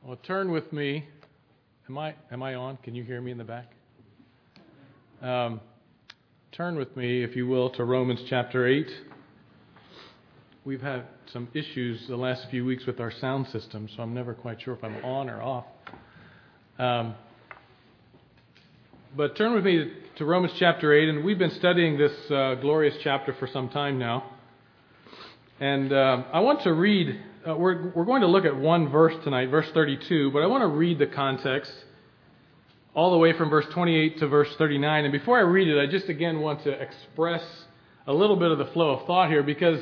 Well, turn with me. Am I on? Can you hear me in the back? Turn with me, if you will, to Romans chapter 8. We've had some issues the last few weeks with our sound system, so I'm never quite sure if I'm on or off. But turn with me to Romans chapter 8, and we've been studying this glorious chapter for some time now. And I want to read, we're going to look at one verse tonight, verse 32, but I want to read the context all the way from verse 28 to verse 39. And before I read it, I just again want to express a little bit of the flow of thought here, because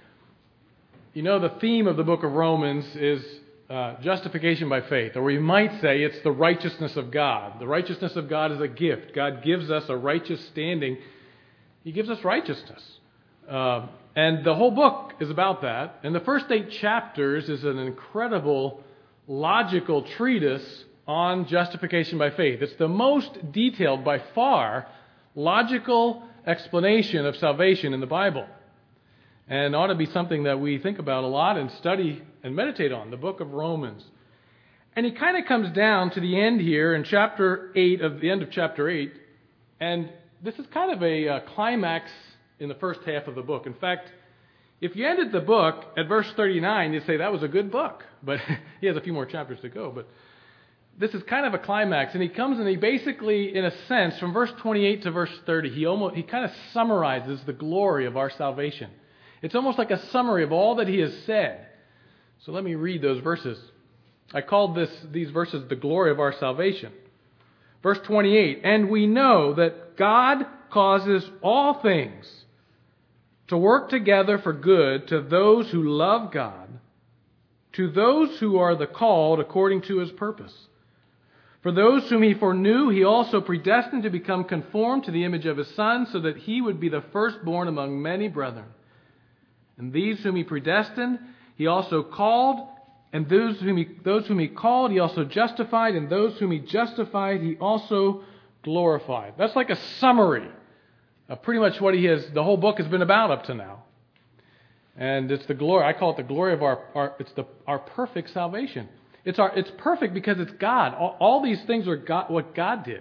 you know the theme of the book of Romans is justification by faith, or we might say it's the righteousness of God. The righteousness of God is a gift. God gives us a righteous standing. He gives us righteousness. And the whole book is about that. And the first 8 chapters is an incredible logical treatise on justification by faith. It's the most detailed, by far, logical explanation of salvation in the Bible. And ought to be something that we think about a lot and study and meditate on, the book of Romans. And he kind of comes down to the end here in chapter 8, of the end of chapter 8. And this is kind of a climax in the first half of the book. In fact, if you ended the book at verse 39, you'd say that was a good book. But he has a few more chapters to go. But this is kind of a climax. And he comes and he basically, in a sense, from verse 28 to verse 30, he kind of summarizes the glory of our salvation. It's almost like a summary of all that he has said. So let me read those verses. I called these verses the glory of our salvation. Verse 28, and we know that God causes all things to work together for good to those who love God, to those who are the called according to his purpose. For those whom he foreknew, he also predestined to become conformed to the image of his Son, so that he would be the firstborn among many brethren. And these whom he predestined, he also called, and those whom he called, he also justified, and those whom he justified, he also glorified. That's like a summary of pretty much what the whole book has been about up to now. And it's the glory, I call it the glory of our perfect salvation. It's perfect because it's God. All these things are God, what God did.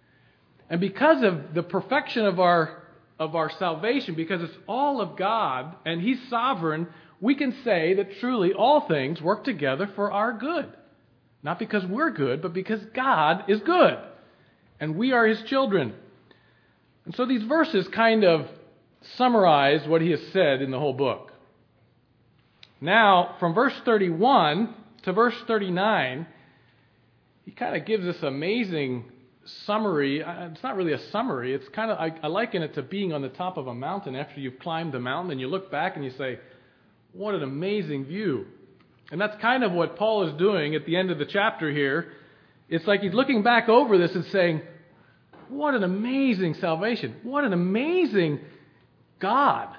And because of the perfection of our salvation, because it's all of God and he's sovereign, we can say that truly all things work together for our good. Not because we're good, but because God is good. And we are his children. And so these verses kind of summarize what he has said in the whole book. Now, from verse 31 to verse 39, he kind of gives this amazing summary. It's not really a summary. It's kind of, I liken it to being on the top of a mountain after you've climbed the mountain, and you look back and you say, what an amazing view. And that's kind of what Paul is doing at the end of the chapter here. It's like he's looking back over this and saying, what an amazing salvation. What an amazing God.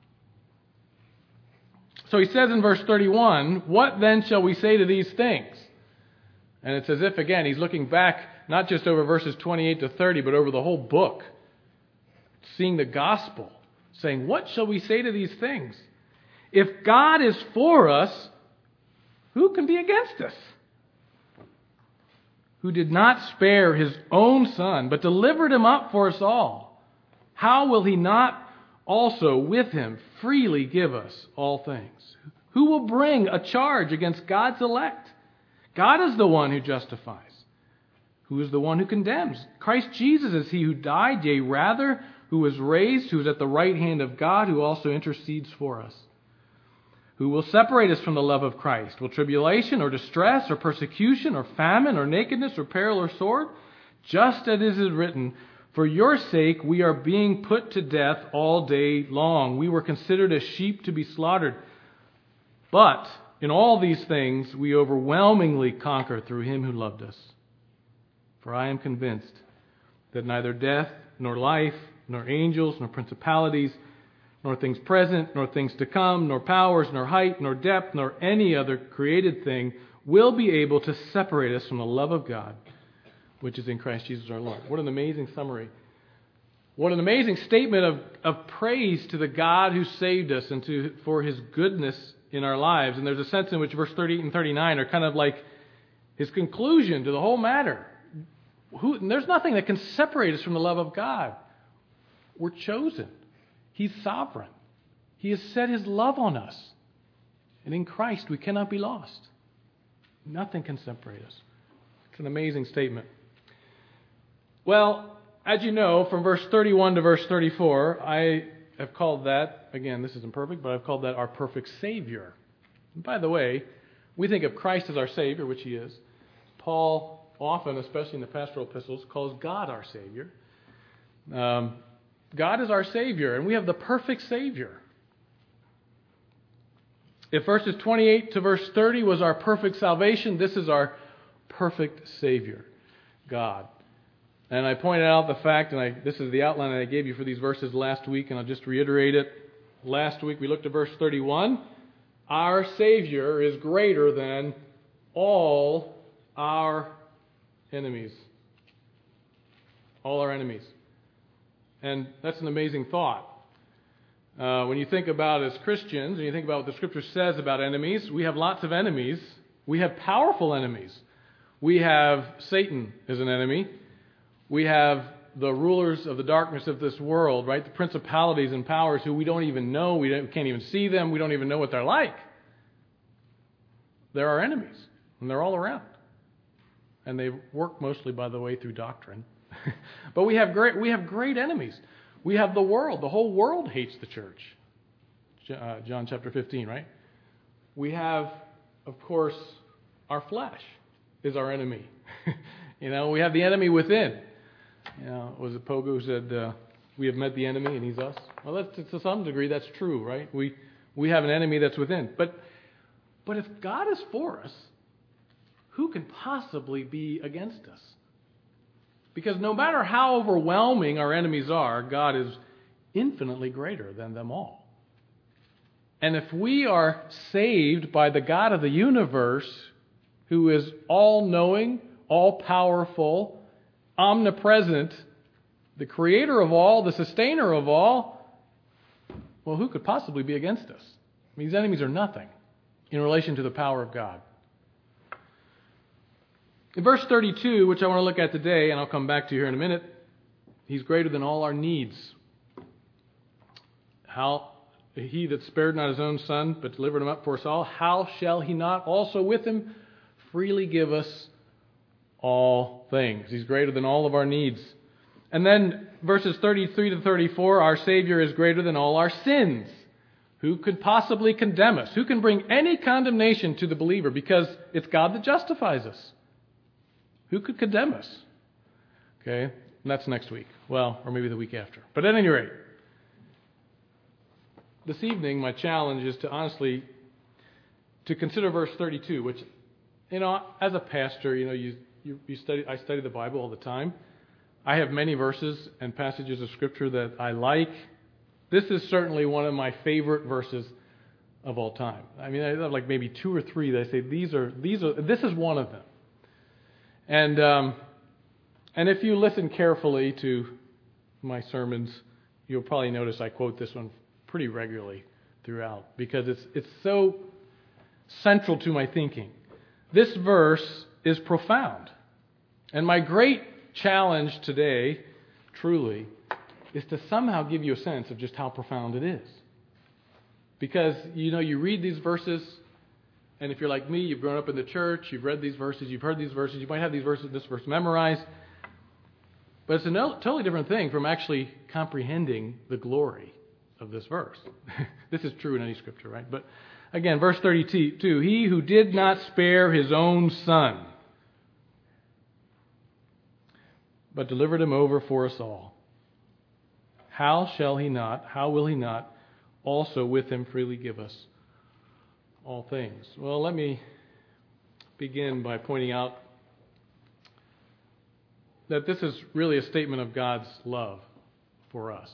So he says in verse 31, what then shall we say to these things? And it's as if, again, he's looking back not just over verses 28 to 30, but over the whole book, seeing the gospel, saying, what shall we say to these things? If God is for us, who can be against us? Who did not spare his own Son, but delivered him up for us all, how will he not also with him freely give us all things? Who will bring a charge against God's elect? God is the one who justifies. Who is the one who condemns? Christ Jesus is he who died, yea, rather, who was raised, who is at the right hand of God, who also intercedes for us. Who will separate us from the love of Christ? Will tribulation or distress or persecution or famine or nakedness or peril or sword? Just as it is written, for your sake we are being put to death all day long. We were considered as sheep to be slaughtered. But in all these things we overwhelmingly conquer through him who loved us. For I am convinced that neither death, nor life, nor angels, nor principalities, nor things present, nor things to come, nor powers, nor height, nor depth, nor any other created thing will be able to separate us from the love of God, which is in Christ Jesus our Lord. What an amazing summary. What an amazing statement of praise to the God who saved us and for his goodness in our lives. And there's a sense in which verse 38 and 39 are kind of like His conclusion to the whole matter. There's nothing that can separate us from the love of God. We're chosen. He's sovereign. He has set His love on us. And in Christ we cannot be lost. Nothing can separate us. It's an amazing statement. Well, as you know, from verse 31 to verse 34, I have called that, again, this isn't perfect, but I've called that our perfect Savior. And by the way, we think of Christ as our Savior, which He is. Paul often, especially in the pastoral epistles, calls God our Savior. God is our Savior, and we have the perfect Savior. If verses 28 to verse 30 was our perfect salvation, this is our perfect Savior, God. And I pointed out the fact, and this is the outline that I gave you for these verses last week, and I'll just reiterate it. Last week we looked at verse 31. Our Savior is greater than all our enemies. All our enemies. And that's an amazing thought. When you think about as Christians, and you think about what the Scripture says about enemies, we have lots of enemies. We have powerful enemies. We have Satan as an enemy. We have the rulers of the darkness of this world, right? The principalities and powers who we don't even know. We can't even see them. We don't even know what they're like. They're our enemies, and they're all around. And they work mostly, by the way, through doctrine. But we have great enemies. We have the world. The whole world hates the church. John chapter 15, right? We have, of course, our flesh is our enemy. We have the enemy within. Was it Pogo who said, we have met the enemy and he's us? Well, to some degree, that's true, right? We have an enemy that's within. But if God is for us, who can possibly be against us? Because no matter how overwhelming our enemies are, God is infinitely greater than them all. And if we are saved by the God of the universe, who is all-knowing, all-powerful, omnipresent, the creator of all, the sustainer of all, well, who could possibly be against us? These enemies are nothing in relation to the power of God. In verse 32, which I want to look at today, and I'll come back to here in a minute, He's greater than all our needs. How He that spared not His own Son, but delivered Him up for us all, how shall He not also with Him freely give us all things? He's greater than all of our needs. And then verses 33 to 34, our Savior is greater than all our sins. Who could possibly condemn us? Who can bring any condemnation to the believer? Because it's God that justifies us. Who could condemn us? Okay, and that's next week. Well, or maybe the week after. But at any rate, this evening my challenge is to honestly to consider verse 32, which, as a pastor, I study the Bible all the time. I have many verses and passages of Scripture that I like. This is certainly one of my favorite verses of all time. I mean, I have like maybe two or three that I say this is one of them. And if you listen carefully to my sermons, you'll probably notice I quote this one pretty regularly throughout because it's so central to my thinking. This verse is profound. And my great challenge today, truly, is to somehow give you a sense of just how profound it is. Because, you read these verses, and if you're like me, you've grown up in the church, you've read these verses, you've heard these verses, you might have this verse memorized. But it's a totally different thing from actually comprehending the glory of this verse. This is true in any scripture, right? But again, verse 32, He who did not spare His own Son, but delivered Him over for us all, how will He not also with Him freely give us all things? Well, let me begin by pointing out that this is really a statement of God's love for us.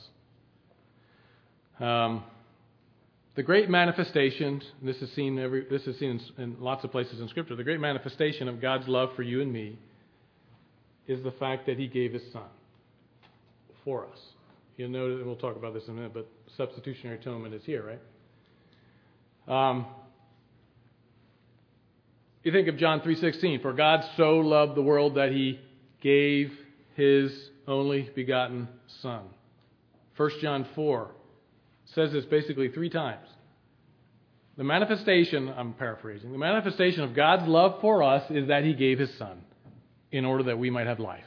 The great manifestation, this is seen in lots of places in Scripture, the great manifestation of God's love for you and me is the fact that He gave His Son for us. You'll notice, and we'll talk about this in a minute, but substitutionary atonement is here, right? You think of John 3:16, for God so loved the world that he gave his only begotten Son. 1 John 4 says this basically 3 times. The manifestation, I'm paraphrasing, the manifestation of God's love for us is that he gave his Son in order that we might have life.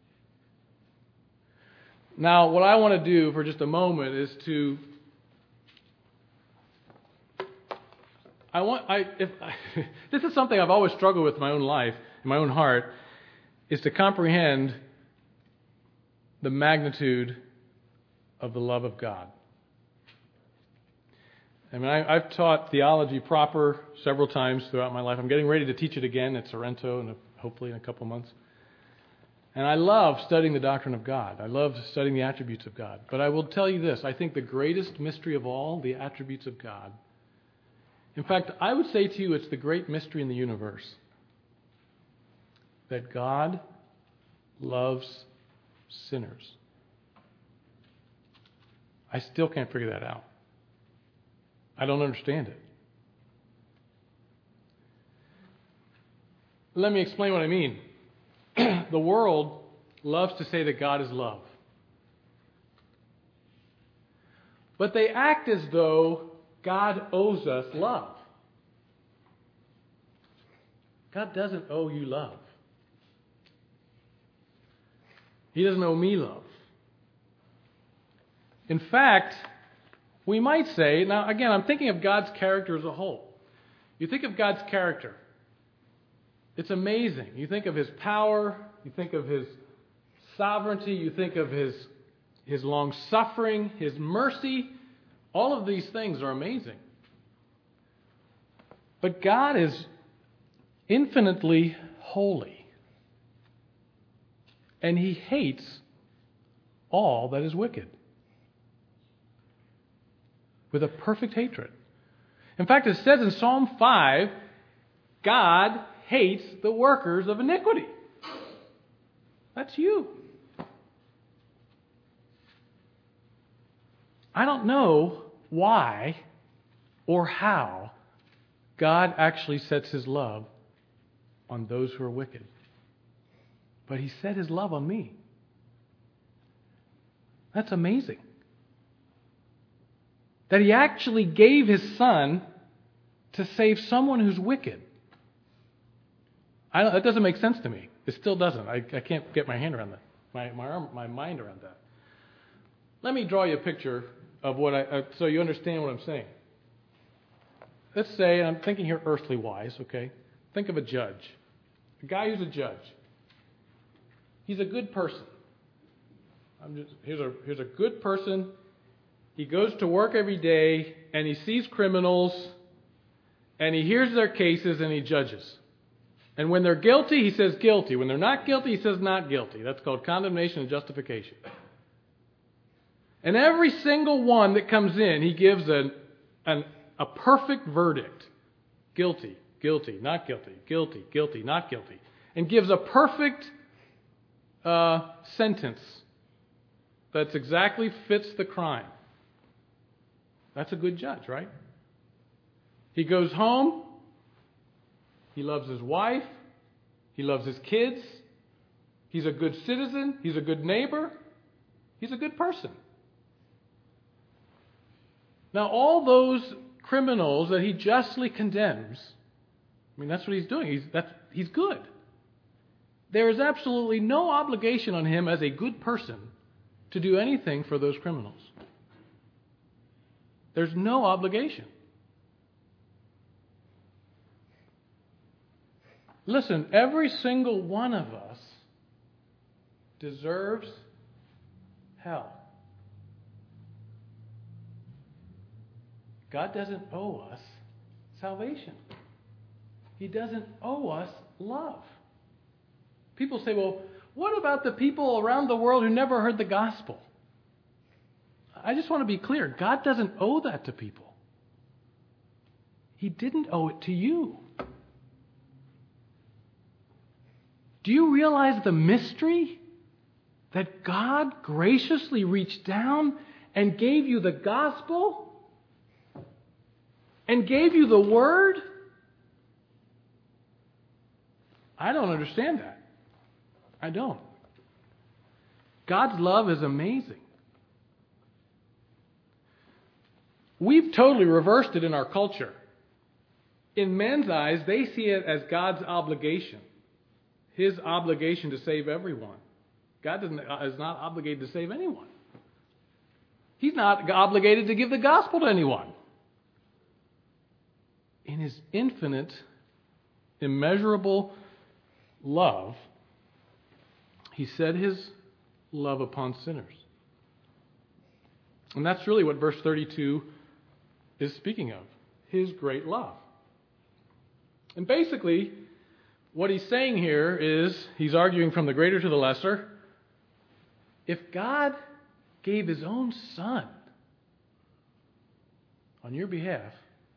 Now, what I want to do for just a moment is to this is something I've always struggled with in my own life, in my own heart, is to comprehend the magnitude of the love of God. I mean, I've taught theology proper several times throughout my life. I'm getting ready to teach it again at Sorrento, and hopefully in a couple months. And I love studying the doctrine of God. I love studying the attributes of God. But I will tell you this, I think the greatest mystery of all, the attributes of God. In fact, I would say to you it's the great mystery in the universe. That God loves sinners. I still can't figure that out. I don't understand it. Let me explain what I mean. The world loves to say that God is love. But they act as though God owes us love. God doesn't owe you love. He doesn't owe me love. In fact, we might say, now again, I'm thinking of God's character as a whole. You think of God's character. It's amazing. You think of his power, you think of his sovereignty, you think of his long-suffering, his mercy. All of these things are amazing. But God is infinitely holy. And he hates all that is wicked. With a perfect hatred. In fact, it says in Psalm 5, God hates the workers of iniquity. That's you. I don't know why or how God actually sets his love on those who are wicked. But he set his love on me. That's amazing. That he actually gave his Son to save someone who's wicked. That doesn't make sense to me. It still doesn't. I can't get my hand around that. My mind around that. Let me draw you a picture of so you understand what I'm saying. Let's say, and I'm thinking here earthly wise, okay? Think of a judge. A guy who's a judge. He's a good person. Here's a good person. He goes to work every day and he sees criminals and he hears their cases and he judges. And when they're guilty, he says guilty. When they're not guilty, he says not guilty. That's called condemnation and justification. And every single one that comes in, he gives a perfect verdict. Guilty, guilty, not guilty, guilty, guilty, not guilty. And gives a perfect sentence that exactly fits the crime. That's a good judge, right? He goes home. He loves his wife. He loves his kids. He's a good citizen. He's a good neighbor. He's a good person. Now, all those criminals that he justly condemns, I mean, that's what he's doing. He's good. There is absolutely no obligation on him as a good person to do anything for those criminals. There's no obligation. Listen, every single one of us deserves hell. God doesn't owe us salvation. He doesn't owe us love. People say, well, what about the people around the world who never heard the gospel? I just want to be clear. God doesn't owe that to people. He didn't owe it to you. Do you realize the mystery? That God graciously reached down and gave you the gospel? And gave you the word? I don't understand that. I don't. God's love is amazing. We've totally reversed it in our culture. In men's eyes, they see it as God's obligation. His obligation to save everyone. God is not obligated to save anyone. He's not obligated to give the gospel to anyone. In His infinite, immeasurable love, He set His love upon sinners. And that's really what verse 32 is speaking of. His great love. And basically, what he's saying here is, he's arguing from the greater to the lesser. If God gave His own Son on your behalf,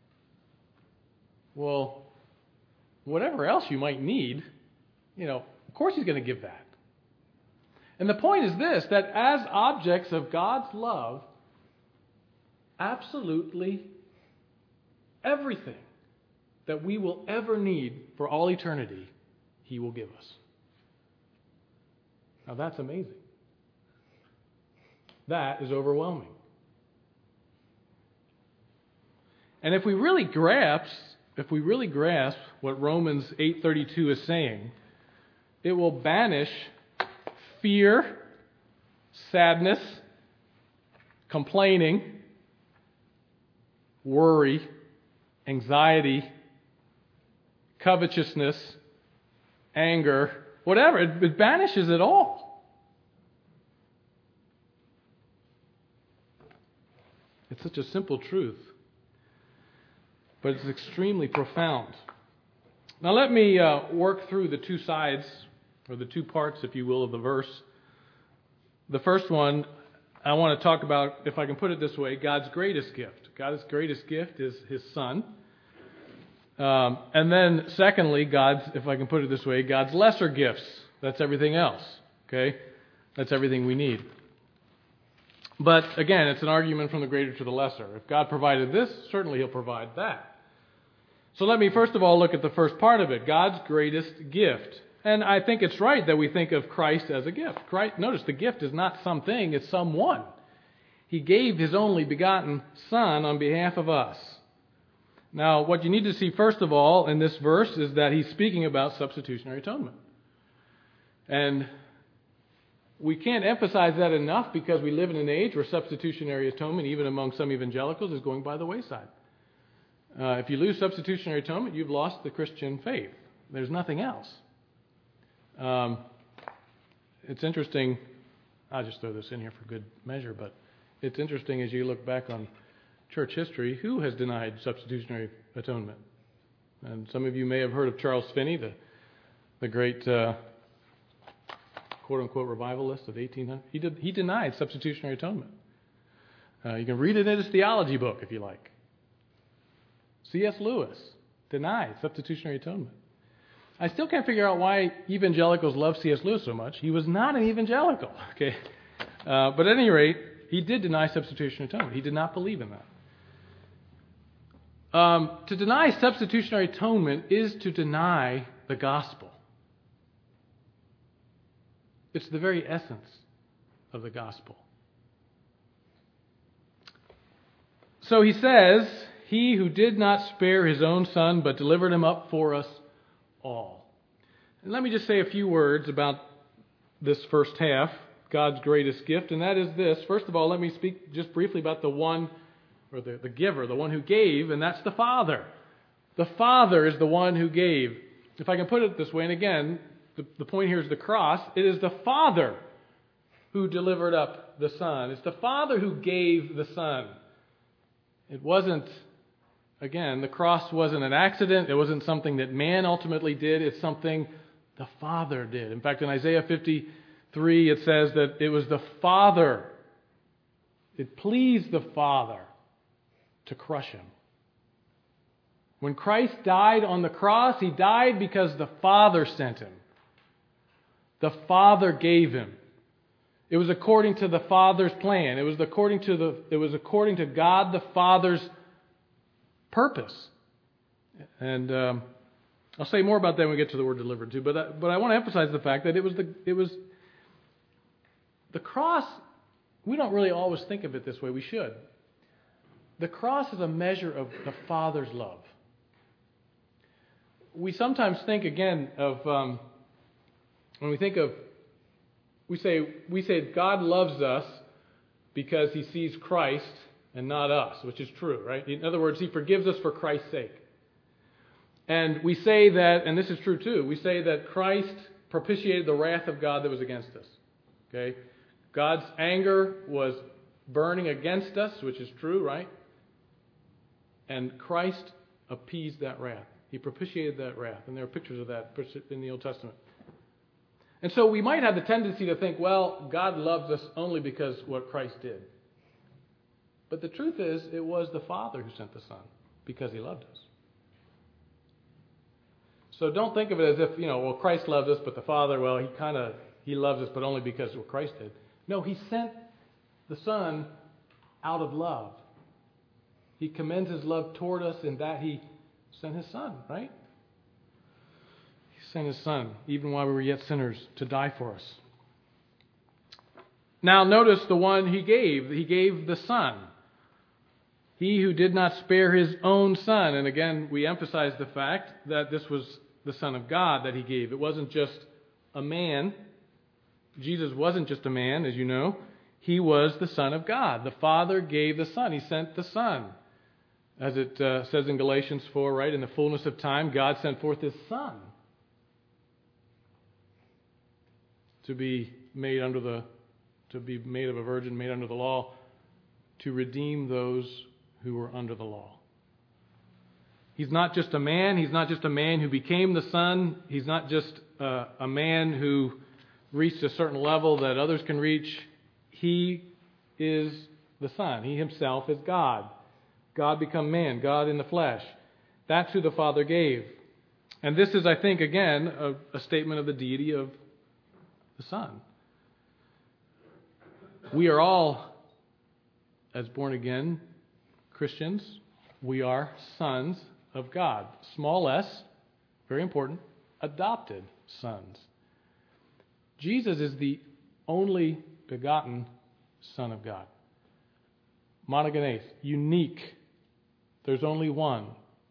well, whatever else you might need, of course He's going to give that. And the point is this, that as objects of God's love, absolutely everything that we will ever need for all eternity, He will give us. Now that's amazing. That is overwhelming. And if we really grasp what Romans 8:32 is saying, it will banish fear, sadness, complaining, worry, anxiety, covetousness, anger, whatever. It banishes it all. It's such a simple truth, but it's extremely profound. Now let me work through the two sides, or the two parts, if you will, of the verse. The first one, I want to talk about, if I can put it this way, God's greatest gift. God's greatest gift is His Son. And then secondly, if I can put it this way, God's lesser gifts. That's everything else. Okay? That's everything we need. But again, it's an argument from the greater to the lesser. If God provided this, certainly He'll provide that. So let me first of all look at the first part of it, God's greatest gift. And I think it's right that we think of Christ as a gift. Notice the gift is not something, it's someone. He gave His only begotten Son on behalf of us. Now, what you need to see first of all in this verse is that he's speaking about substitutionary atonement. And we can't emphasize that enough because we live in an age where substitutionary atonement, even among some evangelicals, is going by the wayside. If you lose substitutionary atonement, you've lost the Christian faith. There's nothing else. It's interesting, I'll just throw this in here for good measure, but it's interesting as you look back on church history, who has denied substitutionary atonement? And some of you may have heard of Charles Finney, the great quote-unquote revivalist of 1800. He denied substitutionary atonement. You can read it in his theology book if you like. C.S. Lewis denied substitutionary atonement. I still can't figure out why evangelicals love C.S. Lewis so much. He was not an evangelical. Okay, but at any rate, he did deny substitutionary atonement. He did not believe in that. To deny substitutionary atonement is to deny the gospel. It's the very essence of the gospel. So he says, He who did not spare His own Son, but delivered Him up for us all. And let me just say a few words about this first half, God's greatest gift, and that is this. First of all, let me speak just briefly about the one, or the giver, the one who gave, and that's the Father. The Father is the one who gave. If I can put it this way, and again, the point here is the cross. It is the Father who delivered up the Son. It's the Father who gave the Son. It wasn't, again, the cross wasn't an accident. It wasn't something that man ultimately did. It's something the Father did. In fact, in Isaiah 53, it says that it was the Father. It pleased the Father to crush Him. When Christ died on the cross, He died because the Father sent Him. The Father gave Him. It was according to the Father's plan. It was according to God the Father's purpose. And I'll say more about that when we get to the word delivered too. But I want to emphasize the fact that it was the cross. We don't really always think of it this way. We should. The cross is a measure of the Father's love. We sometimes think again of when we think of we say God loves us because He sees Christ and not us, which is true, right? In other words, He forgives us for Christ's sake. And we say that, and this is true too, we say that Christ propitiated the wrath of God that was against us. Okay? God's anger was burning against us, which is true, right? And Christ appeased that wrath. He propitiated that wrath. And there are pictures of that in the Old Testament. And so we might have the tendency to think, well, God loves us only because what Christ did. But the truth is, it was the Father who sent the Son because He loved us. So don't think of it as if, well, Christ loves us, but the Father, well, He loves us, but only because of what Christ did. No, He sent the Son out of love. He commends His love toward us in that He sent His Son, right? He sent His Son, even while we were yet sinners, to die for us. Now notice the one He gave. He gave the Son. He who did not spare His own Son. And again, we emphasize the fact that this was the Son of God that He gave. It wasn't just a man. Jesus wasn't just a man, as you know. He was the Son of God. The Father gave the Son. He sent the Son. As it says in Galatians 4, right? In the fullness of time, God sent forth His Son to be made of a virgin, made under the law, to redeem those who were under the law. He's not just a man. He's not just a man who became the Son. He's not just a man who reached a certain level that others can reach. He is the Son. He Himself is God. God become man, God in the flesh. That's who the Father gave. And this is, I think, again, a statement of the deity of the Son. We are all, as born-again Christians, we are sons of God. Small s, very important, adopted sons. Jesus is the only begotten Son of God. Monogenes, unique. There's only one.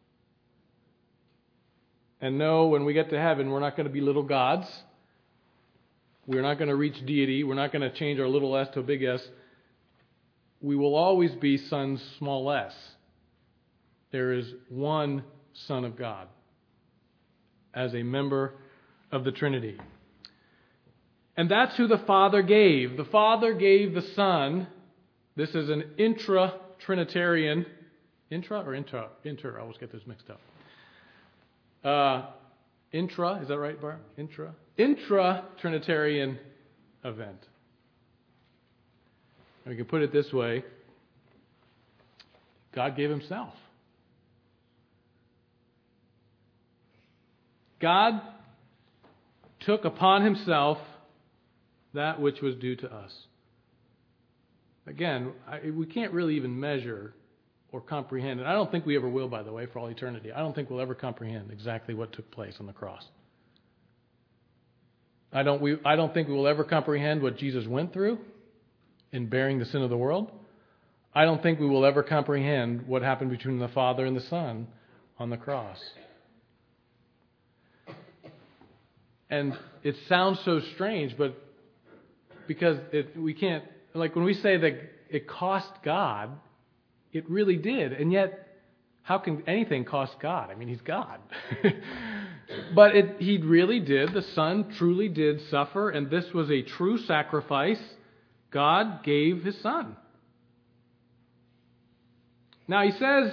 And no, when we get to heaven, we're not going to be little gods. We're not going to reach deity. We're not going to change our little s to a big S. We will always be sons, small s. There is one Son of God as a member of the Trinity. And that's who the Father gave. The Father gave the Son. This is an intra-Trinitarian. Intra or inter? Inter. I always get those mixed up. Intra, is that right, Barb? Intra? Intra-Trinitarian event. We can put it this way. God gave Himself. God took upon Himself that which was due to us. Again, we can't really even measure or comprehend, and I don't think we ever will, by the way, for all eternity. I don't think we'll ever comprehend exactly what took place on the cross. I don't think we will ever comprehend what Jesus went through in bearing the sin of the world. I don't think we will ever comprehend what happened between the Father and the Son on the cross. And it sounds so strange, but because we can't, like when we say that it cost God, it really did. And yet, how can anything cost God? I mean, He's God. But He really did. The Son truly did suffer, and this was a true sacrifice. God gave His Son. Now, He says,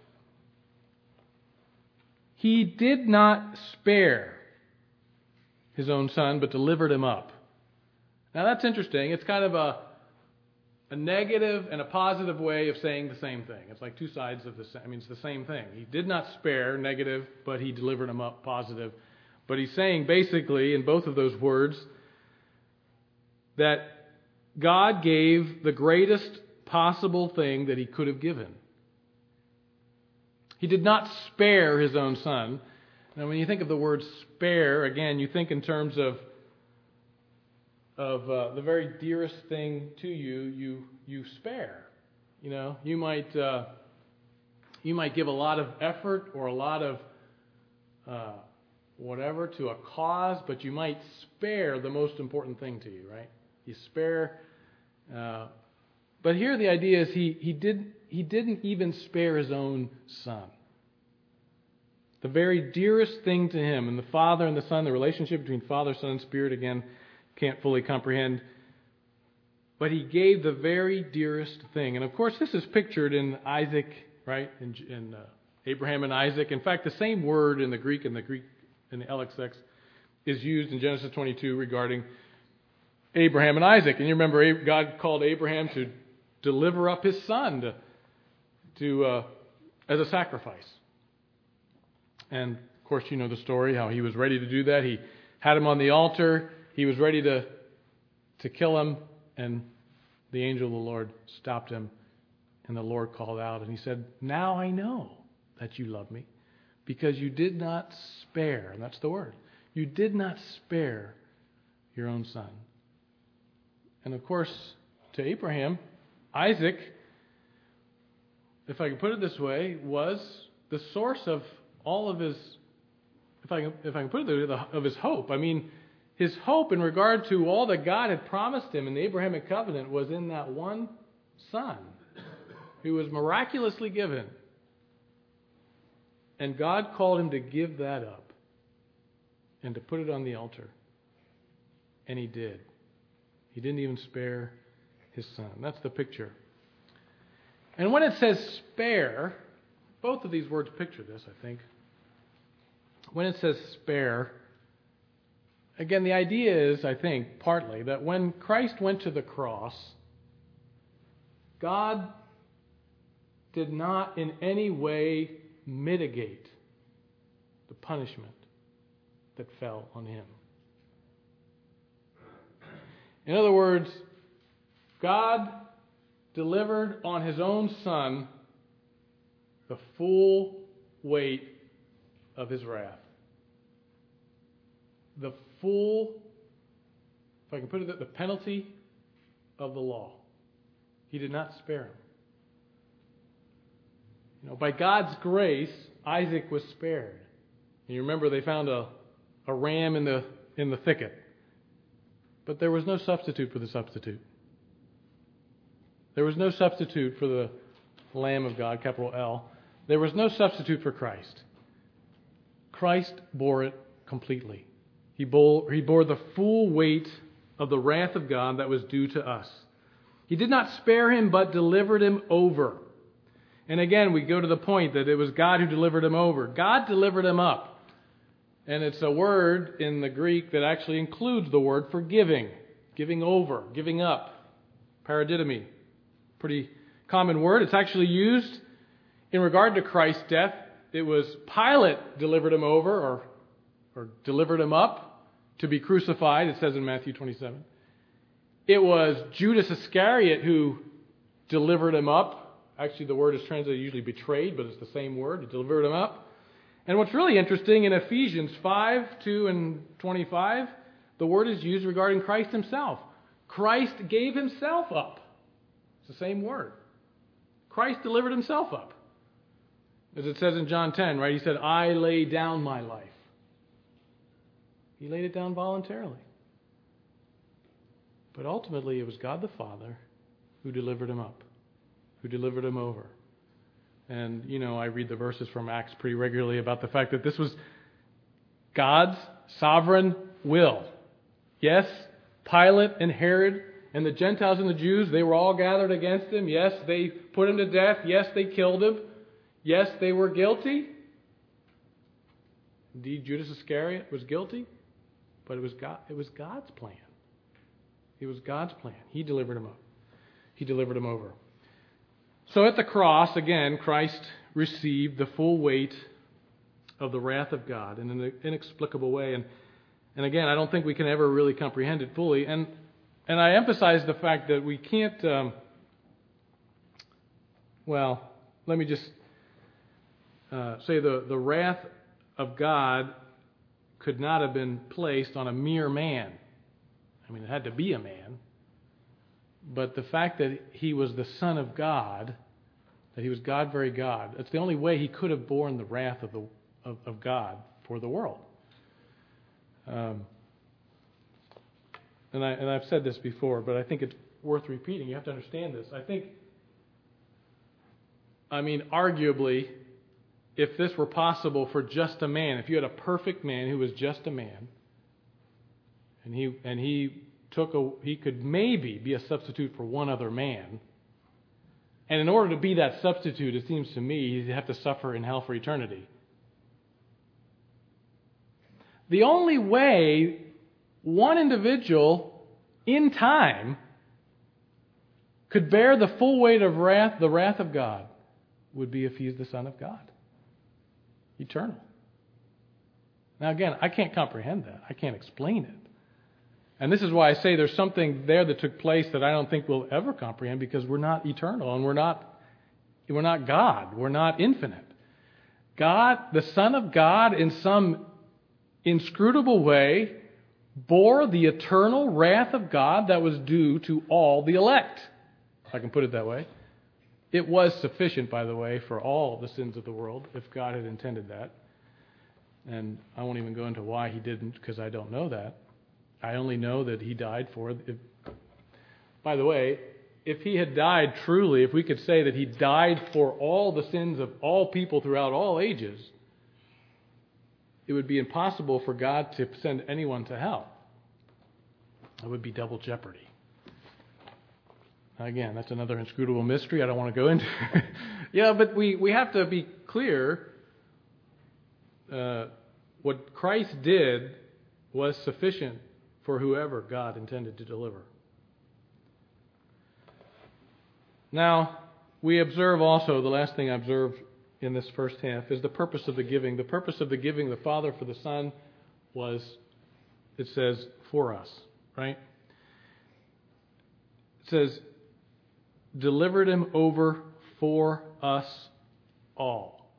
He did not spare His own Son, but delivered Him up. Now, that's interesting. It's kind of a negative and a positive way of saying the same thing. It's like two sides of the same. I mean, it's the same thing. He did not spare, negative, but He delivered Him up, positive. But He's saying basically in both of those words that God gave the greatest possible thing that He could have given. He did not spare His own Son. Now, when you think of the word spare, again, you think in terms of the very dearest thing to you, you spare. You know, you might give a lot of effort or a lot of whatever to a cause, but you might spare the most important thing to you, right? You spare. But here the idea is he didn't even spare his own son. The very dearest thing to him, and the Father and the Son, the relationship between Father, Son, and Spirit, again, can't fully comprehend. But he gave the very dearest thing. And of course, this is pictured in Isaac, right? In Abraham and Isaac. In fact, the same word in the Greek in the LXX is used in Genesis 22 regarding Abraham and Isaac. And you remember God called Abraham to deliver up his son to as a sacrifice. And of course, you know the story, how he was ready to do that. He had him on the altar. He was ready to kill him. And the angel of the Lord stopped him. And the Lord called out and he said, "Now I know that you love me because you did not spare," and that's the word, "you did not spare your own son." And of course, to Abraham, Isaac, if I can put it this way, was the source of all of his, if I can put it there, of his hope. I mean, his hope in regard to all that God had promised him in the Abrahamic covenant was in that one son who was miraculously given. And God called him to give that up and to put it on the altar. And he did. He didn't even spare his son. That's the picture. And when it says spare, both of these words picture this, I think. When it says spare, again, the idea is, I think, partly that when Christ went to the cross, God did not in any way mitigate the punishment that fell on him. In other words, God delivered on his own son the full weight of his wrath. The full, if I can put it, the penalty of the law. He did not spare him. You know, by God's grace, Isaac was spared. And you remember they found a ram in the thicket. But there was no substitute for the substitute. There was no substitute for the Lamb of God, capital L. There was no substitute for Christ. Christ bore it completely. He bore the full weight of the wrath of God that was due to us. He did not spare him, but delivered him over. And again, we go to the point that it was God who delivered him over. God delivered him up. And it's a word in the Greek that actually includes the word for giving. Giving over, giving up. Paradidomi. Pretty common word. It's actually used in regard to Christ's death. It was Pilate delivered him over or delivered him up to be crucified, it says in Matthew 27. It was Judas Iscariot who delivered him up. Actually, the word is translated usually betrayed, but it's the same word. He delivered him up. And what's really interesting, in Ephesians 5, 2 and 25, the word is used regarding Christ himself. Christ gave himself up. It's the same word. Christ delivered himself up. As it says in John 10, right? He said, "I lay down my life." He laid it down voluntarily. But ultimately, it was God the Father who delivered him up, who delivered him over. And, you know, I read the verses from Acts pretty regularly about the fact that this was God's sovereign will. Yes, Pilate and Herod and the Gentiles and the Jews, they were all gathered against him. Yes, they put him to death. Yes, they killed him. Yes, they were guilty. Indeed, Judas Iscariot was guilty. But it was God's plan. It was God's plan. He delivered him up. He delivered him over. So at the cross, again, Christ received the full weight of the wrath of God in an inexplicable way. And again, I don't think we can ever really comprehend it fully. And I emphasize the fact that we can't, let me just say the wrath of God could not have been placed on a mere man. I mean, it had to be a man. But the fact that he was the Son of God, that he was God, very God, that's the only way he could have borne the wrath of God for the world. And I've said this before, but I think it's worth repeating. You have to understand this. Arguably, if this were possible for just a man, if you had a perfect man who was just a man, and he could maybe be a substitute for one other man, and in order to be that substitute, it seems to me, he'd have to suffer in hell for eternity. The only way one individual in time could bear the full weight of the wrath of God, would be if he's the Son of God. Eternal. Now again, I can't comprehend that. I can't explain it. And this is why I say there's something there that took place that I don't think we'll ever comprehend, because we're not eternal and we're not God. We're not infinite. God, the Son of God, in some inscrutable way, bore the eternal wrath of God that was due to all the elect, if I can put it that way. It was sufficient, by the way, for all the sins of the world, if God had intended that. And I won't even go into why he didn't, because I don't know that. I only know that he died for it. By the way, if he had died truly, if we could say that he died for all the sins of all people throughout all ages, it would be impossible for God to send anyone to hell. It would be double jeopardy. Again, that's another inscrutable mystery I don't want to go into. But we have to be clear. What Christ did was sufficient for whoever God intended to deliver. Now, we observe also, the last thing I observed in this first half is the purpose of the giving. The purpose of the giving, the Father for the Son, was, it says, for us, right? It says, delivered him over for us all.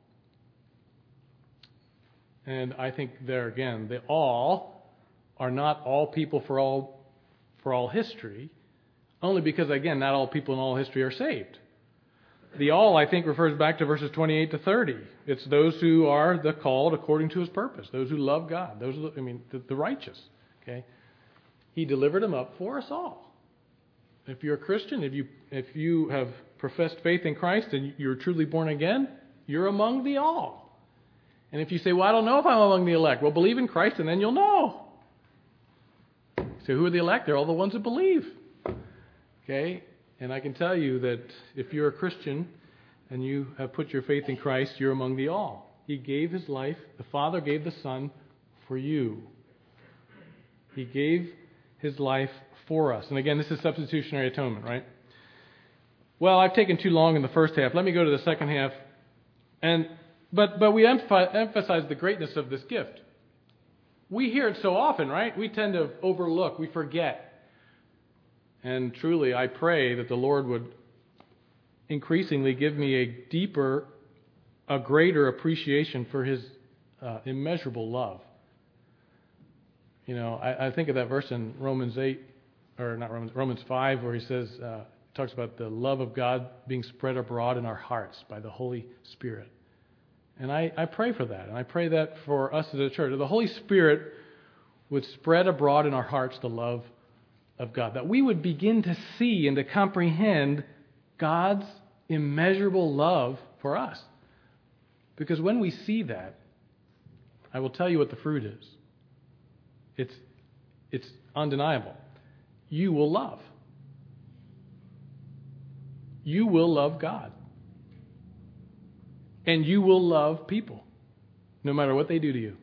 And I think there again, the all are not all people for all history, only because, again, not all people in all history are saved. The all, I think, refers back to verses 28 to 30. It's those who are the called according to his purpose, those who love God, those are the righteous. Okay, he delivered them up for us all. If you're a Christian, if you have professed faith in Christ and you're truly born again, you're among the all. And if you say, well, I don't know if I'm among the elect, well, believe in Christ and then you'll know. So who are the elect? They're all the ones that believe. Okay? And I can tell you that if you're a Christian and you have put your faith in Christ, you're among the all. He gave his life. The Father gave the Son for you. He gave his life for us. And again, this is substitutionary atonement, right? Well, I've taken too long in the first half. Let me go to the second half. But we emphasize the greatness of this gift. We hear it so often, right? We tend to overlook. We forget. And truly, I pray that the Lord would increasingly give me a greater appreciation for his immeasurable love. I think of that verse in Romans 5, where he says, talks about the love of God being spread abroad in our hearts by the Holy Spirit. And I pray for that. And I pray that for us as a church, that the Holy Spirit would spread abroad in our hearts the love of God. That we would begin to see and to comprehend God's immeasurable love for us. Because when we see that, I will tell you what the fruit is. It's undeniable. You will love. You will love God. And you will love people, no matter what they do to you.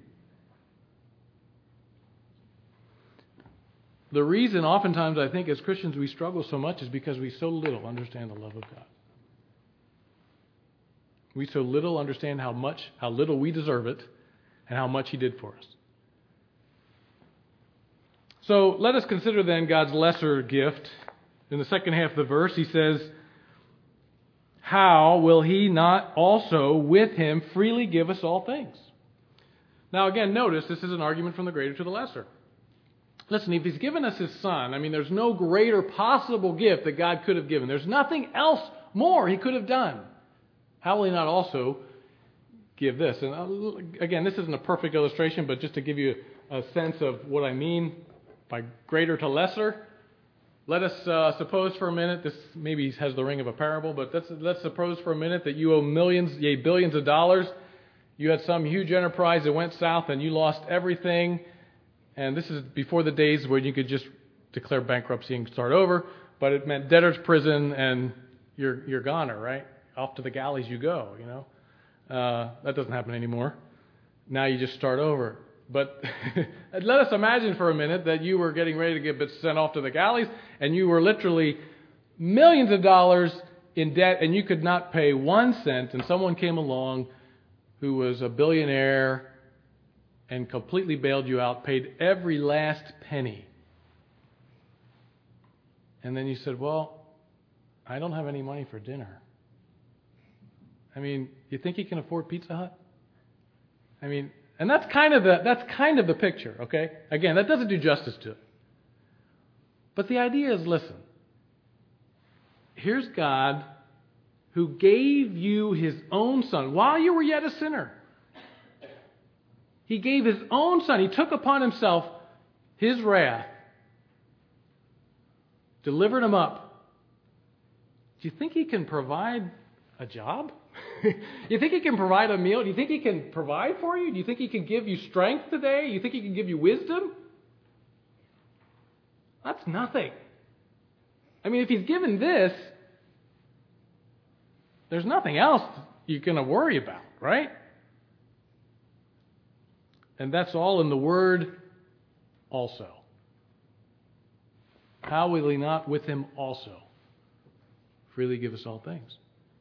The reason oftentimes I think as Christians we struggle so much is because we so little understand the love of God. We so little understand how little we deserve it, and how much he did for us. So let us consider then God's lesser gift. In the second half of the verse, he says, how will he not also with him freely give us all things? Now again, notice this is an argument from the greater to the lesser. Listen, if He's given us His Son, there's no greater possible gift that God could have given. There's nothing else more He could have done. How will He not also give this? And again, this isn't a perfect illustration, but just to give you a sense of what I mean by greater to lesser, let us suppose for a minute, this maybe has the ring of a parable, but let's suppose for a minute that you owe millions, yea, billions of dollars. You had some huge enterprise that went south and you lost everything. And this is before the days where you could just declare bankruptcy and start over. But it meant debtor's prison and you're goner, right? Off to the galleys you go, That doesn't happen anymore. Now you just start over. But let us imagine for a minute that you were getting ready to get sent off to the galleys and you were literally millions of dollars in debt and you could not pay 1 cent, and someone came along who was a billionaire and completely bailed you out, paid every last penny. And then you said, well, I don't have any money for dinner. You think you can afford Pizza Hut? And that's kind of the picture, okay? Again, that doesn't do justice to it. But the idea is, listen, here's God who gave you His own Son while you were yet a sinner. He gave His own Son. He took upon Himself His wrath, delivered Him up. Do you think He can provide a job? You think He can provide a meal? Do you think He can provide for you? Do you think He can give you strength today? Do you think He can give you wisdom? That's nothing. If He's given this, there's nothing else you're going to worry about, right? And that's all in the word also. How will He not with Him also freely give us all things?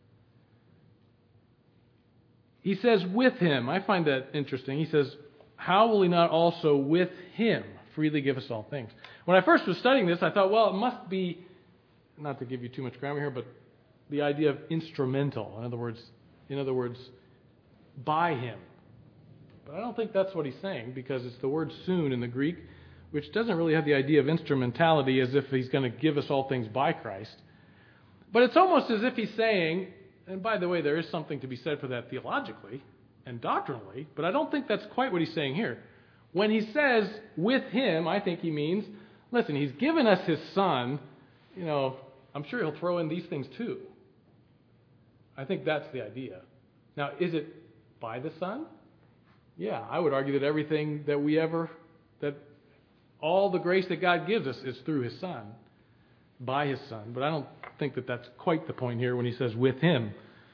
He says with Him. I find that interesting. He says, how will He not also with Him freely give us all things? When I first was studying this, I thought, well, it must be, not to give you too much grammar here, but the idea of instrumental. In other words, by Him. But I don't think that's what he's saying, because it's the word soon in the Greek, which doesn't really have the idea of instrumentality as if He's going to give us all things by Christ. But it's almost as if He's saying, and by the way, there is something to be said for that theologically and doctrinally, but I don't think that's quite what He's saying here. When He says with Him, I think He means, listen, He's given us His Son, I'm sure He'll throw in these things too. I think that's the idea. Now, is it by the Son? Yeah, I would argue that everything that all the grace that God gives us is through His Son, by His Son. But I don't think that that's quite the point here when He says with Him.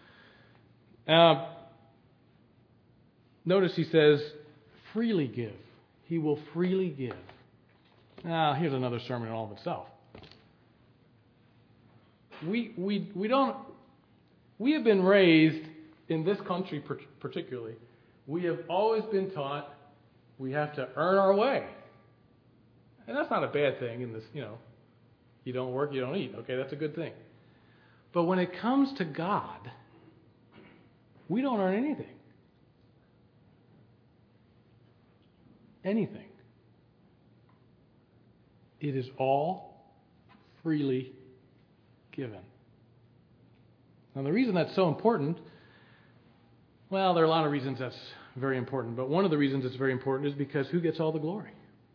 Notice He says, freely give. He will freely give. Now, here's another sermon in all of itself. We have been raised in this country particularly. We have always been taught we have to earn our way. And that's not a bad thing in this, you don't work, you don't eat. Okay, that's a good thing. But when it comes to God, we don't earn anything. Anything. It is all freely given. Now, the reason that's so important, well, there are a lot of reasons that's very important, but one of the reasons it's very important is because who gets all the glory?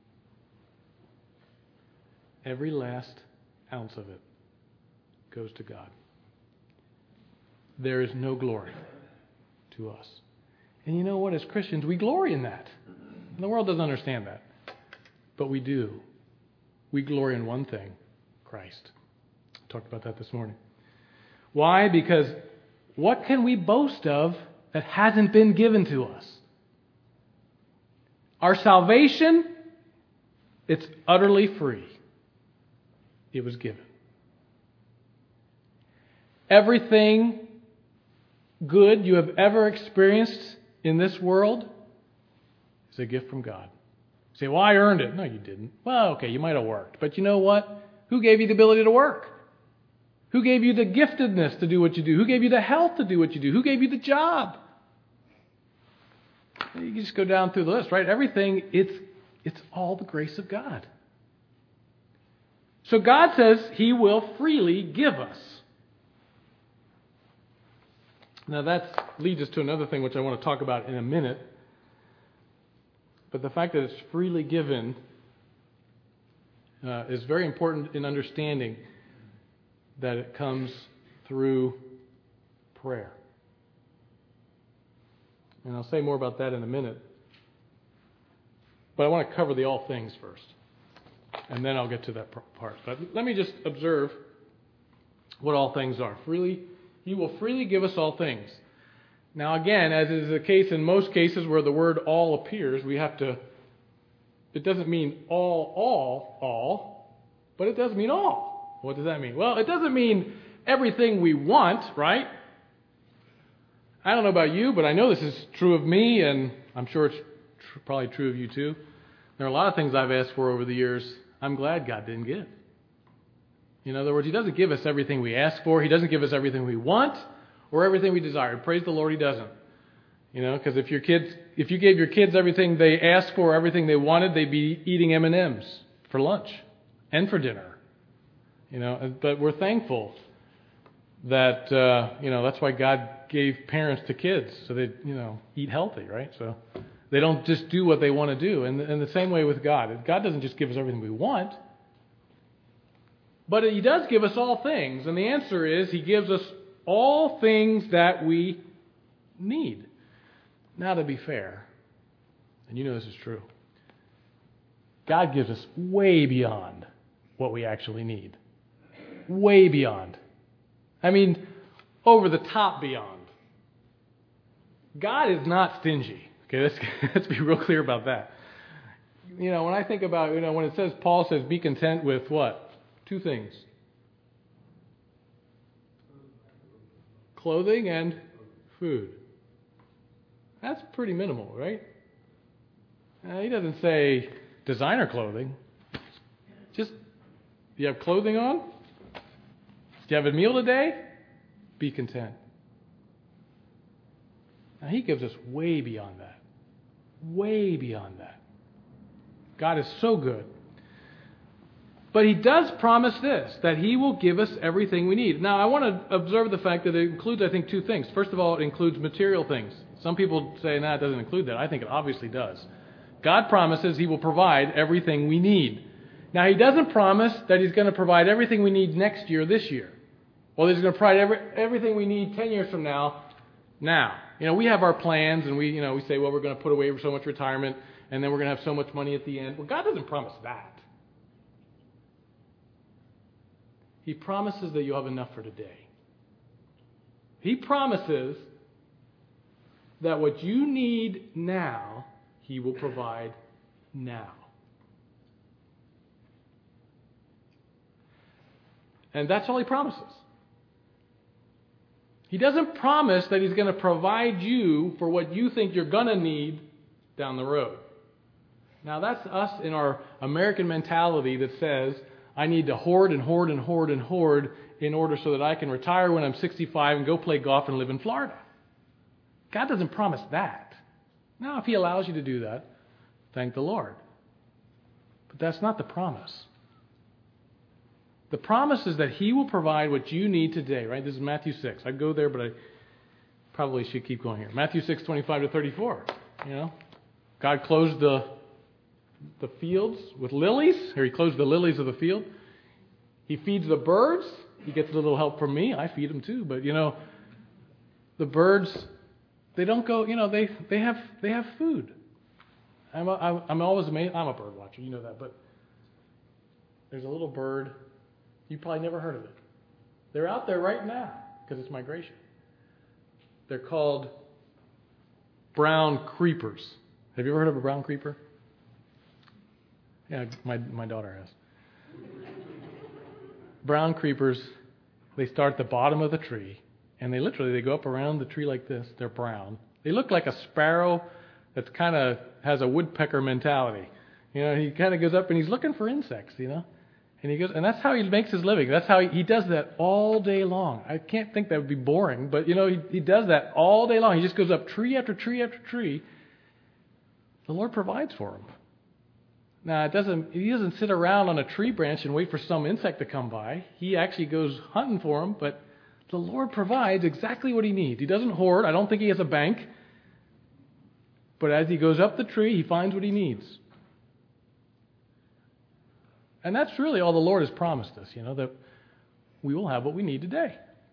Every last ounce of it goes to God. There is no glory to us. And you know what? As Christians, we glory in that. And the world doesn't understand that. But we do. We glory in one thing, Christ. I talked about that this morning. Why? Because what can we boast of that hasn't been given to us? Our salvation, it's utterly free. It was given. Everything good you have ever experienced in this world is a gift from God. You say, well, I earned it. No, you didn't. Well, okay, you might have worked. But you know what? Who gave you the ability to work? Who gave you the giftedness to do what you do? Who gave you the health to do what you do? Who gave you the job? You just go down through the list, right? Everything, it's all the grace of God. So God says He will freely give us. Now that leads us to another thing which I want to talk about in a minute. But the fact that it's freely given is very important in understanding that it comes through prayer. And I'll say more about that in a minute. But I want to cover the all things first. And then I'll get to that part. But let me just observe what all things are. He will freely give us all things. Now again, as is the case in most cases where the word all appears, it doesn't mean all, but it does mean all. What does that mean? Well, it doesn't mean everything we want, right? I don't know about you, but I know this is true of me, and I'm sure it's probably true of you too. There are a lot of things I've asked for over the years I'm glad God didn't give. In other words, He doesn't give us everything we ask for. He doesn't give us everything we want or everything we desire. Praise the Lord, He doesn't. Because if you gave your kids everything they asked for, everything they wanted, they'd be eating M&Ms for lunch and for dinner. But we're thankful that that's why God gave parents to kids, so they eat healthy, right? So they don't just do what they want to do. And the same way with God. God doesn't just give us everything we want, but He does give us all things. And the answer is He gives us all things that we need. Now, to be fair, and this is true, God gives us way beyond what we actually need. Way beyond. I mean, over the top beyond. God is not stingy. Okay, let's be real clear about that. When I think about, when it says, Paul says, be content with what? 2 things. Clothing and food. That's pretty minimal, right? He doesn't say designer clothing. Just, do you have clothing on? Do you have a meal today? Be content. Now, He gives us way beyond that. Way beyond that. God is so good. But He does promise this, that He will give us everything we need. Now, I want to observe the fact that it includes, I think, 2 things. First of all, it includes material things. Some people say, it doesn't include that. I think it obviously does. God promises He will provide everything we need. Now, He doesn't promise that He's going to provide everything we need next year, this year. Well, He's going to provide everything we need 10 years from now. We have our plans, and we say, well, we're going to put away so much retirement, and then we're going to have so much money at the end. Well, God doesn't promise that. He promises that you'll have enough for today. He promises that what you need now, He will provide now. And that's all He promises. He doesn't promise that He's going to provide you for what you think you're going to need down the road. Now, that's us in our American mentality that says, I need to hoard and hoard and hoard and hoard in order so that I can retire when I'm 65 and go play golf and live in Florida. God doesn't promise that. Now, if He allows you to do that, thank the Lord. But that's not the promise. The promise is that He will provide what you need today, right? This is Matthew 6. I'd go there, but I probably should keep going here. Matthew 6, 25 to 34. God clothes the fields with lilies, or He clothes the lilies of the field. He feeds the birds. He gets a little help from me. I feed them too. But, the birds, they don't go, they have food. I'm always amazed. I'm a bird watcher, you know that. But there's a little bird. You probably never heard of it. They're out there right now because it's migration. They're called brown creepers. Have you ever heard of a brown creeper? Yeah, my daughter has. Brown creepers, they start at the bottom of the tree, and they go up around the tree like this. They're brown. They look like a sparrow that kind of has a woodpecker mentality. He kind of goes up and he's looking for insects, And he goes, and that's how he makes his living. That's how he does that all day long. I can't think that would be boring, but he does that all day long. He just goes up tree after tree after tree, the Lord provides for him. Now, he doesn't sit around on a tree branch and wait for some insect to come by. He actually goes hunting for him, but the Lord provides exactly what he needs. He doesn't hoard. I don't think he has a bank. But as he goes up the tree, he finds what he needs. And that's really all the Lord has promised us, that we will have what we need today.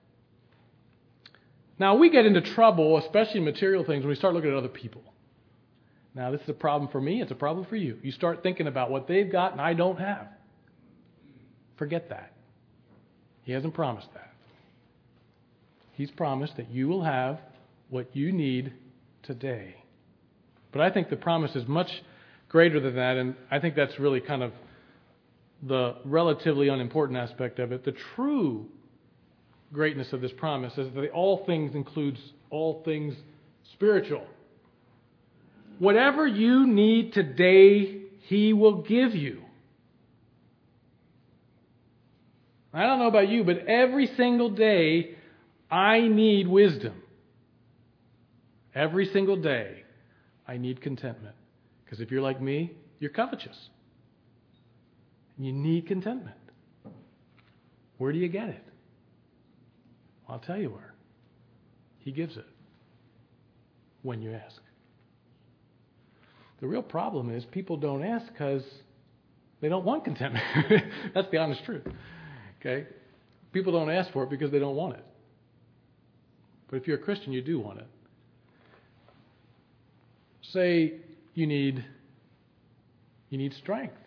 Now, we get into trouble, especially in material things, when we start looking at other people. Now, this is a problem for me. It's a problem for you. You start thinking about what they've got and I don't have. Forget that. He hasn't promised that. He's promised that you will have what you need today. But I think the promise is much greater than that, and I think that's really kind of the relatively unimportant aspect of it. The true greatness of this promise is that all things includes all things spiritual. Whatever you need today, He will give you. I don't know about you, but every single day, I need wisdom. Every single day, I need contentment. Because if you're like me, you're covetous. You need contentment. Where do you get it? I'll tell you where. He gives it. When you ask. The real problem is people don't ask because they don't want contentment. That's the honest truth. Okay? People don't ask for it because they don't want it. But if you're a Christian, you do want it. Say you need strength.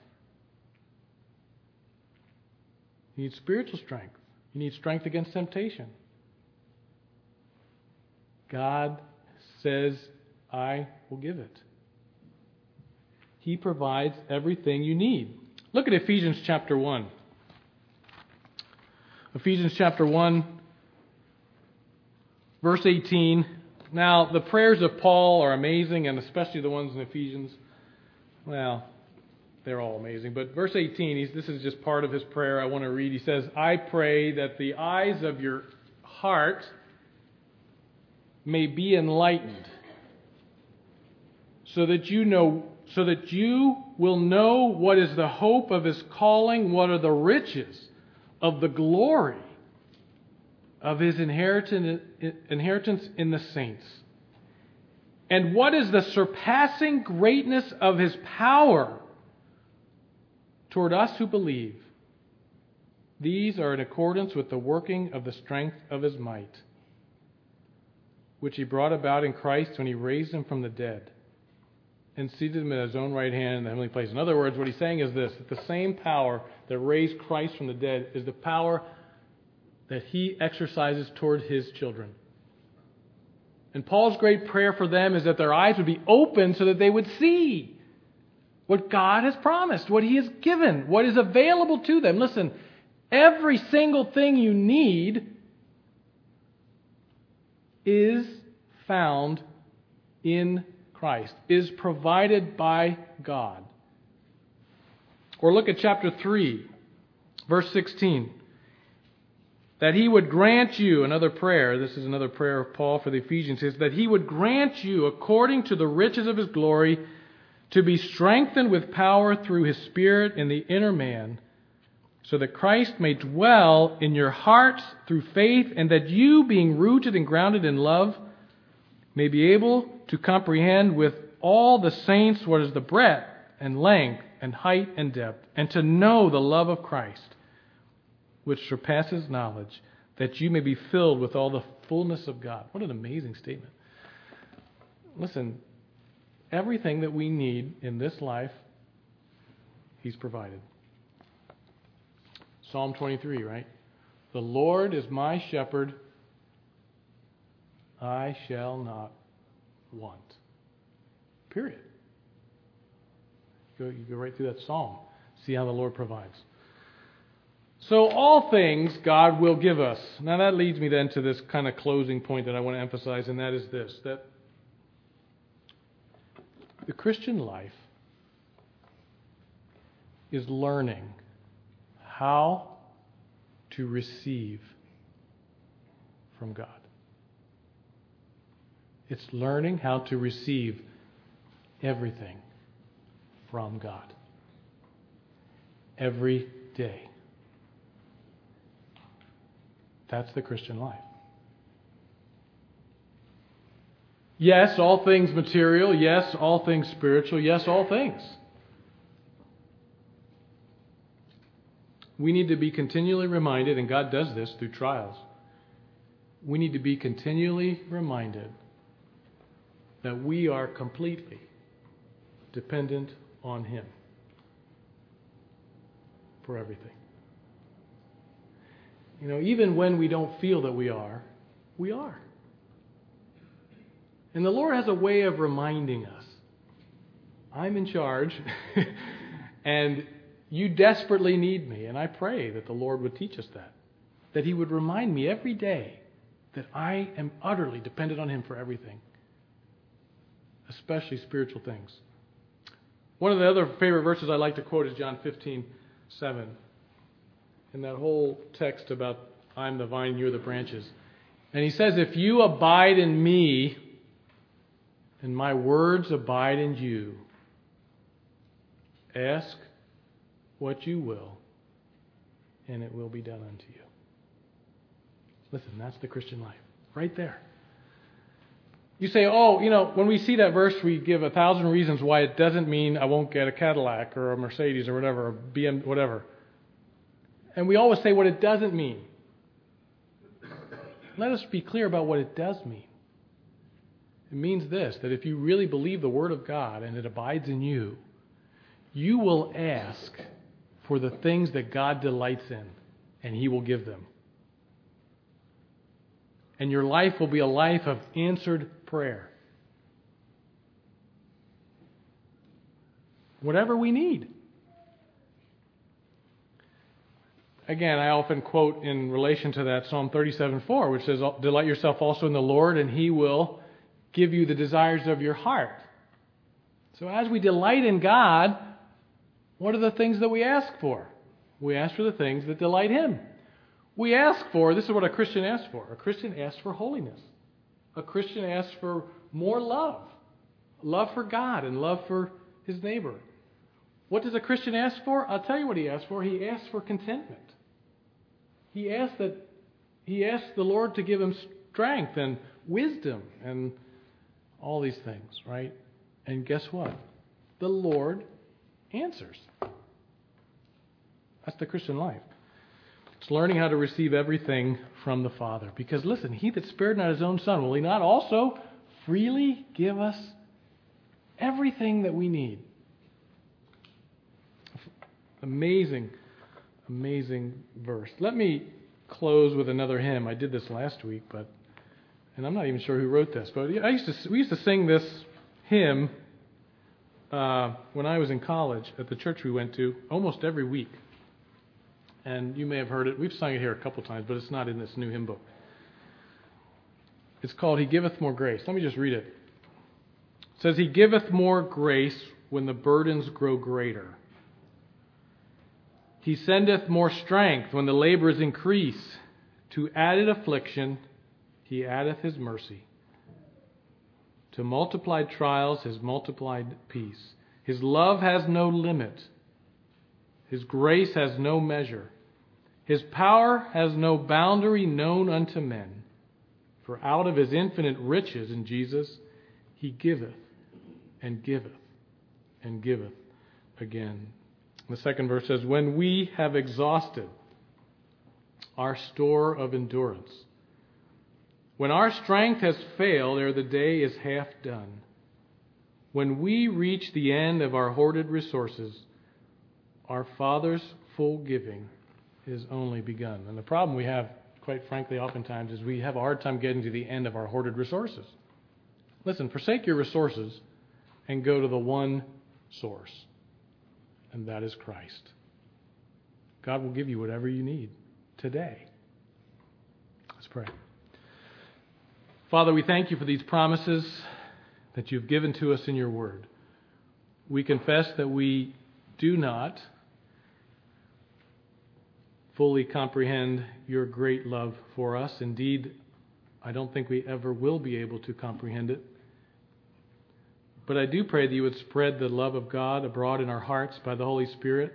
You need spiritual strength. You need strength against temptation. God says, I will give it. He provides everything you need. Look at Ephesians chapter 1. Ephesians chapter 1, verse 18. Now, the prayers of Paul are amazing, and especially the ones in Ephesians. Well, they're all amazing. But verse 18, this is just part of his prayer I want to read. He says, I pray that the eyes of your heart may be enlightened, so that you will know what is the hope of His calling, what are the riches of the glory of His inheritance in the saints, and what is the surpassing greatness of His power toward us who believe. These are in accordance with the working of the strength of His might, which He brought about in Christ when He raised Him from the dead and seated Him at His own right hand in the heavenly place. In other words, what he's saying is this, that the same power that raised Christ from the dead is the power that He exercises toward His children. And Paul's great prayer for them is that their eyes would be open so that they would see what God has promised, what He has given, what is available to them. Listen, every single thing you need is found in Christ, is provided by God. Or look at chapter 3, verse 16. That He would grant you, another prayer, this is another prayer of Paul for the Ephesians, is that He would grant you, according to the riches of His glory, to be strengthened with power through His Spirit in the inner man, so that Christ may dwell in your hearts through faith, and that you, being rooted and grounded in love, may be able to comprehend with all the saints what is the breadth and length and height and depth, and to know the love of Christ, which surpasses knowledge, that you may be filled with all the fullness of God. What an amazing statement. Listen, everything that we need in this life, He's provided. Psalm 23, right? The Lord is my shepherd, I shall not want. Period. You go right through that psalm. See how the Lord provides. So all things God will give us. Now that leads me then to this kind of closing point that I want to emphasize, and that is this, that the Christian life is learning how to receive from God. It's learning how to receive everything from God. Every day. That's the Christian life. Yes, all things material. Yes, all things spiritual. Yes, all things. We need to be continually reminded, and God does this through trials. We need to be continually reminded that we are completely dependent on Him for everything. You know, even when we don't feel that we are, we are. And the Lord has a way of reminding us, I'm in charge, and you desperately need me. And I pray that the Lord would teach us that He would remind me every day that I am utterly dependent on Him for everything, especially spiritual things. One of the other favorite verses I like to quote is John 15:7. In that whole text about I'm the vine, you're the branches. And He says, if you abide in me, and my words abide in you, ask what you will, and it will be done unto you. Listen, that's the Christian life. Right there. You say, oh, you know, when we see that verse, we give 1,000 reasons why it doesn't mean I won't get a Cadillac or a Mercedes or whatever, or BM, whatever. And we always say what it doesn't mean. Let us be clear about what it does mean. It means this, that if you really believe the Word of God and it abides in you, you will ask for the things that God delights in, and He will give them. And your life will be a life of answered prayer. Whatever we need. Again, I often quote in relation to that Psalm 37:4, which says, delight yourself also in the Lord, and He will give you the desires of your heart. So as we delight in God, what are the things that we ask for? We ask for the things that delight Him. We ask for, this is what a Christian asks for. A Christian asks for holiness. A Christian asks for more love. Love for God and love for his neighbor. What does a Christian ask for? I'll tell you what he asks for. He asks for contentment. He asks the Lord to give him strength and wisdom and all these things, right? And guess what? The Lord answers. That's the Christian life. It's learning how to receive everything from the Father. Because listen, He that spared not His own Son, will He not also freely give us everything that we need? Amazing, amazing verse. Let me close with another hymn. I did this last week, and I'm not even sure who wrote this, but we used to sing this hymn when I was in college at the church we went to almost every week. And you may have heard it. We've sung it here a couple times, but it's not in this new hymn book. It's called He Giveth More Grace. Let me just read it. It says, He giveth more grace when the burdens grow greater. He sendeth more strength when the labors increase. To added affliction, He addeth His mercy. To multiplied trials, His multiplied peace. His love has no limit. His grace has no measure. His power has no boundary known unto men. For out of His infinite riches in Jesus, He giveth and giveth and giveth again. The second verse says, when we have exhausted our store of endurance, when our strength has failed ere the day is half done, when we reach the end of our hoarded resources, our Father's full giving is only begun. And the problem we have, quite frankly, oftentimes is we have a hard time getting to the end of our hoarded resources. Listen, forsake your resources and go to the one source, and that is Christ. God will give you whatever you need today. Let's pray. Father, we thank You for these promises that You've given to us in Your Word. We confess that we do not fully comprehend Your great love for us. Indeed, I don't think we ever will be able to comprehend it. But I do pray that you would spread the love of God abroad in our hearts by the Holy Spirit.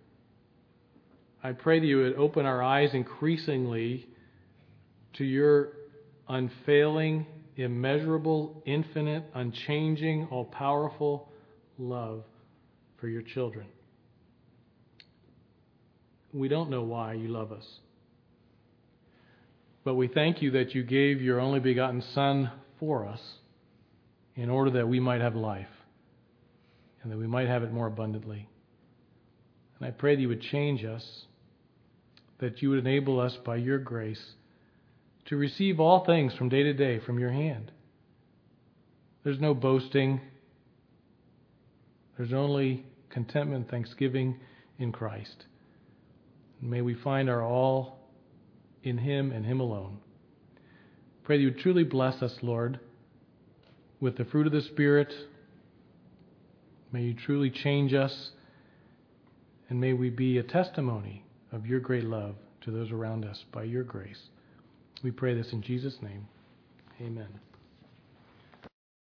I pray that you would open our eyes increasingly to your unfailing, immeasurable, infinite, unchanging, all-powerful love for your children. We don't know why you love us. But we thank you that you gave your only begotten Son for us in order that we might have life and that we might have it more abundantly. And I pray that you would change us, that you would enable us by your grace to receive all things from day to day from your hand. There's no boasting. There's only contentment and thanksgiving in Christ. And may we find our all in Him and Him alone. Pray that you would truly bless us, Lord, with the fruit of the Spirit. May you truly change us, and may we be a testimony of your great love to those around us by your grace. We pray this in Jesus' name. Amen.